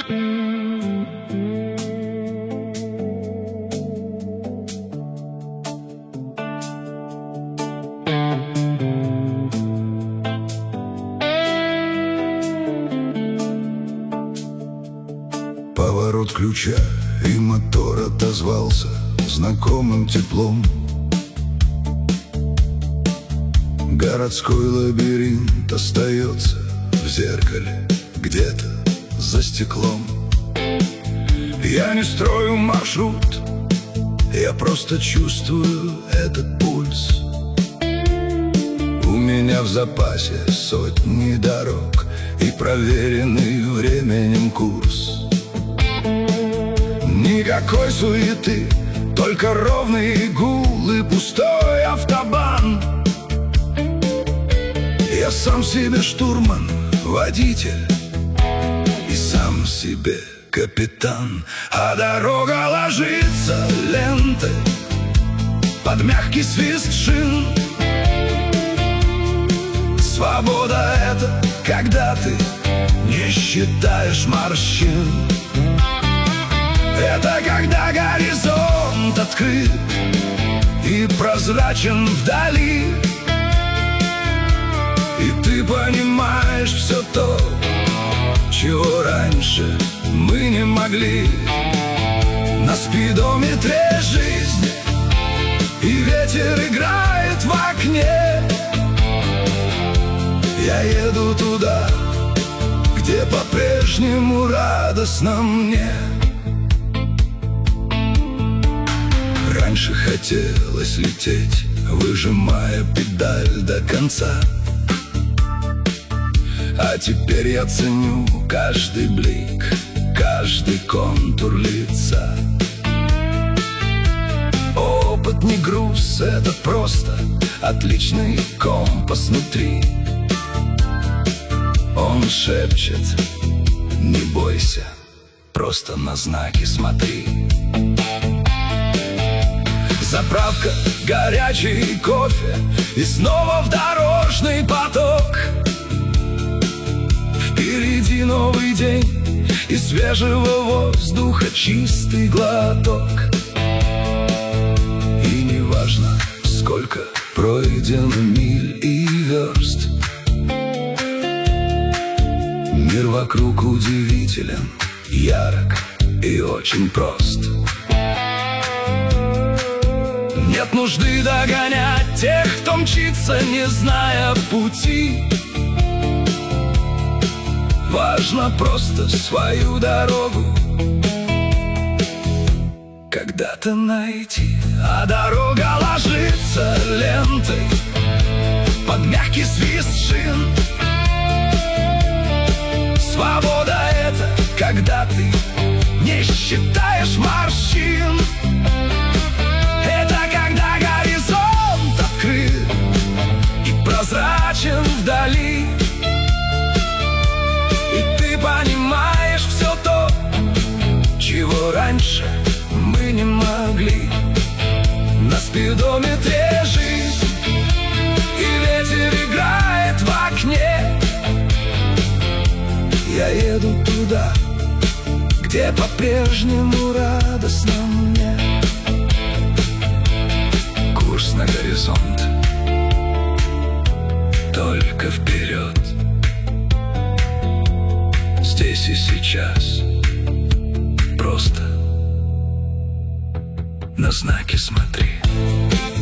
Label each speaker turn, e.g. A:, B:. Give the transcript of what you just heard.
A: Поворот ключа, и мотор отозвался знакомым теплом. Городской лабиринт остается в зеркале где-то за стеклом. Я не строю маршрут, я просто чувствую этот пульс. У меня в запасе сотни дорог и проверенный временем курс. Никакой суеты, только ровный гул и пустой автобан. Я сам себе штурман, водитель, и сам себе капитан. А дорога ложится лентой под мягкий свист шин. Свобода — это когда ты не считаешь морщин. Это когда горизонт открыт и прозрачен вдали, и ты понимаешь все то, чего раньше мы не могли. На спидометре жизнь, и ветер играет в окне. Я еду туда, где по-прежнему радостно мне. Раньше хотелось лететь, выжимая педаль до конца. А теперь я ценю каждый блик, каждый контур лица. Опыт не груз, это просто отличный компас внутри. Он шепчет: не бойся, просто на знаки смотри. Заправка, горячий кофе, и снова в дорожный поток. Впереди новый день, и свежего воздуха чистый глоток. И неважно, сколько пройдено миль и верст, мир вокруг удивителен, ярок и очень прост. Нет нужды догонять тех, кто мчится, не зная пути. Важно просто свою дорогу когда-то найти. А дорога ложится лентой под мягкий свист шин. Свобода — это когда ты не считаешь морщин. Это когда горизонт открыт и прозрачен вдали, и ты понимаешь все то, чего раньше мы не могли. На спидометре жизнь, и ветер играет в окне. Я еду туда, где по-прежнему радостно мне. Курс на горизонт, только вперед. Здесь и сейчас, просто на знаки смотри.